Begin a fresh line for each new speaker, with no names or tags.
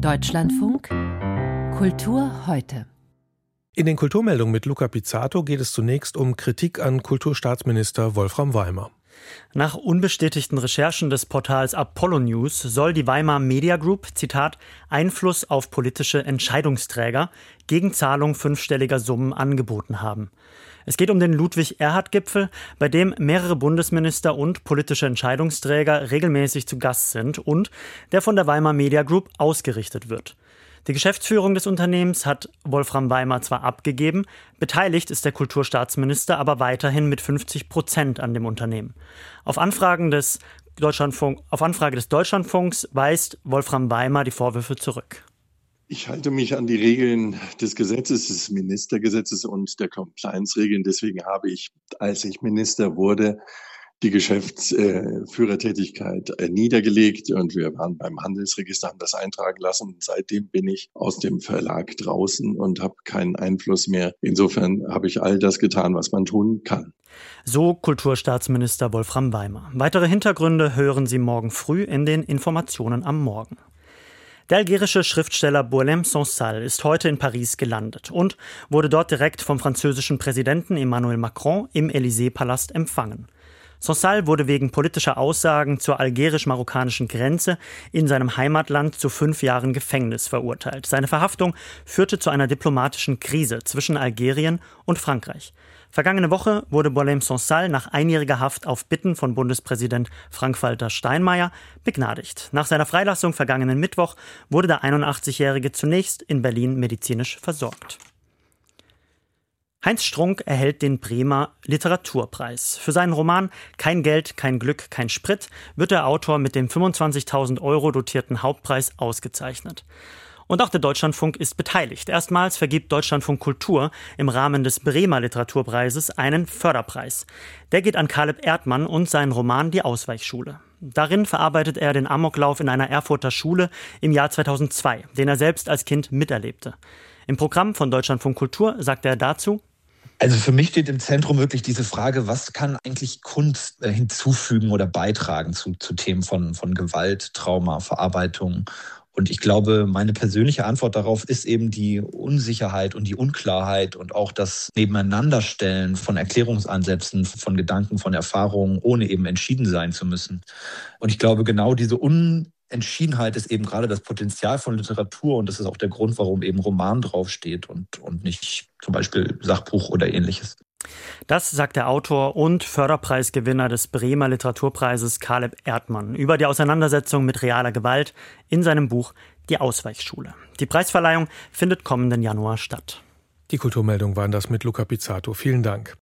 Deutschlandfunk Kultur heute.
In den Kulturmeldungen mit Luca Pizzato geht es zunächst um Kritik an Kulturstaatsminister Wolfram Weimer.
Nach unbestätigten Recherchen des Portals Apollo News soll die Weimar Media Group, Zitat, Einfluss auf politische Entscheidungsträger gegen Zahlung fünfstelliger Summen angeboten haben. Es geht um den Ludwig-Erhard-Gipfel, bei dem mehrere Bundesminister und politische Entscheidungsträger regelmäßig zu Gast sind und der von der Weimar Media Group ausgerichtet wird. Die Geschäftsführung des Unternehmens hat Wolfram Weimer zwar abgegeben, beteiligt ist der Kulturstaatsminister aber weiterhin mit 50% an dem Unternehmen. Auf Anfrage des Deutschlandfunks weist Wolfram Weimer die Vorwürfe zurück.
Ich halte mich an die Regeln des Gesetzes, des Ministergesetzes und der Compliance-Regeln. Deswegen habe ich, als ich Minister wurde, die Geschäftsführertätigkeit niedergelegt und wir waren beim Handelsregister, haben das eintragen lassen. Seitdem bin ich aus dem Verlag draußen und habe keinen Einfluss mehr. Insofern habe ich all das getan, was man tun kann.
So Kulturstaatsminister Wolfram Weimer. Weitere Hintergründe hören Sie morgen früh in den Informationen am Morgen. Der algerische Schriftsteller Boualem Sansal ist heute in Paris gelandet und wurde dort direkt vom französischen Präsidenten Emmanuel Macron im Élysée-Palast empfangen. Sansal wurde wegen politischer Aussagen zur algerisch-marokkanischen Grenze in seinem Heimatland zu 5 Jahren Gefängnis verurteilt. Seine Verhaftung führte zu einer diplomatischen Krise zwischen Algerien und Frankreich. Vergangene Woche wurde Boualem Sansal nach einjähriger Haft auf Bitten von Bundespräsident Frank-Walter Steinmeier begnadigt. Nach seiner Freilassung vergangenen Mittwoch wurde der 81-Jährige zunächst in Berlin medizinisch versorgt. Heinz Strunk erhält den Bremer Literaturpreis. Für seinen Roman Kein Geld, kein Glück, kein Sprit wird der Autor mit dem 25.000 € dotierten Hauptpreis ausgezeichnet. Und auch der Deutschlandfunk ist beteiligt. Erstmals vergibt Deutschlandfunk Kultur im Rahmen des Bremer Literaturpreises einen Förderpreis. Der geht an Caleb Erdmann und seinen Roman Die Ausweichschule. Darin verarbeitet er den Amoklauf in einer Erfurter Schule im Jahr 2002, den er selbst als Kind miterlebte. Im Programm von Deutschlandfunk Kultur sagt er dazu:
Also für mich steht im Zentrum wirklich diese Frage, was kann eigentlich Kunst hinzufügen oder beitragen zu Themen von Gewalt, Trauma, Verarbeitung. Und ich glaube, meine persönliche Antwort darauf ist eben die Unsicherheit und die Unklarheit und auch das Nebeneinanderstellen von Erklärungsansätzen, von Gedanken, von Erfahrungen, ohne eben entschieden sein zu müssen. Und ich glaube, genau diese Unentschiedenheit ist eben gerade das Potenzial von Literatur und das ist auch der Grund, warum eben Roman draufsteht und nicht zum Beispiel Sachbuch oder Ähnliches.
Das sagt der Autor und Förderpreisgewinner des Bremer Literaturpreises Caleb Erdmann über die Auseinandersetzung mit realer Gewalt in seinem Buch Die Ausweichschule. Die Preisverleihung findet kommenden Januar statt.
Die Kulturmeldungen waren das mit Luca Pizzato. Vielen Dank.